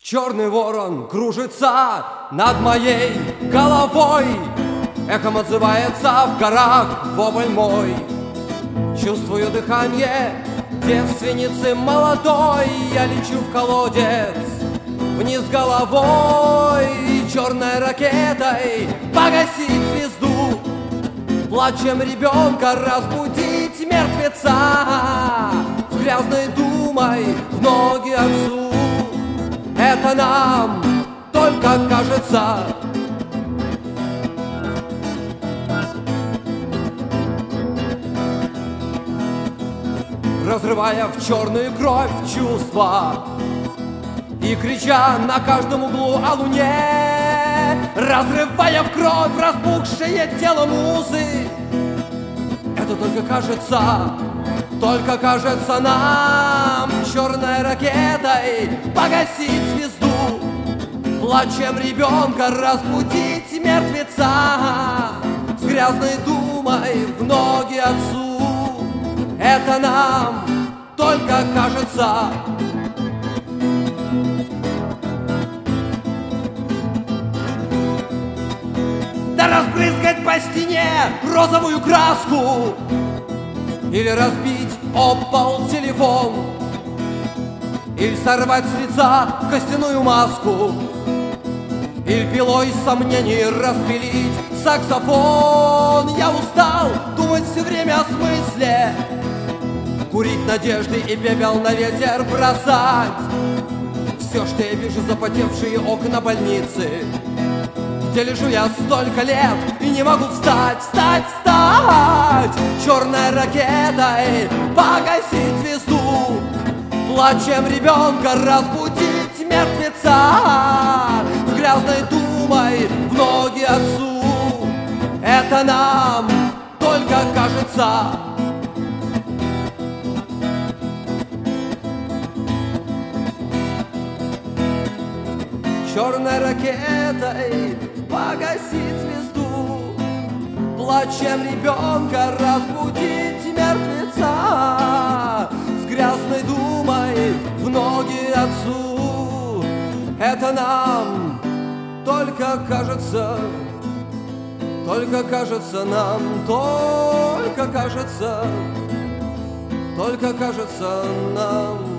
Черный ворон кружится над моей головой, эхом отзывается в горах вопль мой. Чувствую дыхание девственницы молодой, я лечу в колодец вниз головой, и черной ракетой погасить звезду, плачем ребенка разбудить мертвеца, с грязной думой в ноги отцу. Это нам только кажется. Разрывая в черную кровь чувства и крича на каждом углу о луне, разрывая в кровь распухшее тело музы. Это только кажется нам черной ракетой погасить звезду, плачем ребенка разбудить мертвеца, с грязной думой в ноги отцу. Это нам только кажется. Да разбрызгать по стене розовую краску, или разбить об пол телефон, или сорвать с лица костяную маску, или пилой сомнений распилить саксофон. Я устал думать все время о смысле, курить надежды и пепел на ветер бросать. Все, что я вижу, запотевшие окна больницы, где лежу я столько лет и не могу встать. Черной ракетой погасить звезду, плачем ребенка разбудить мертвеца, с грязной думой в ноги отцу. Это нам только кажется. Черной ракетой погасить звезду, плачем ребенка разбудить мертвеца, с грязной думой в ноги отцу. Это нам только кажется, нам, только кажется нам.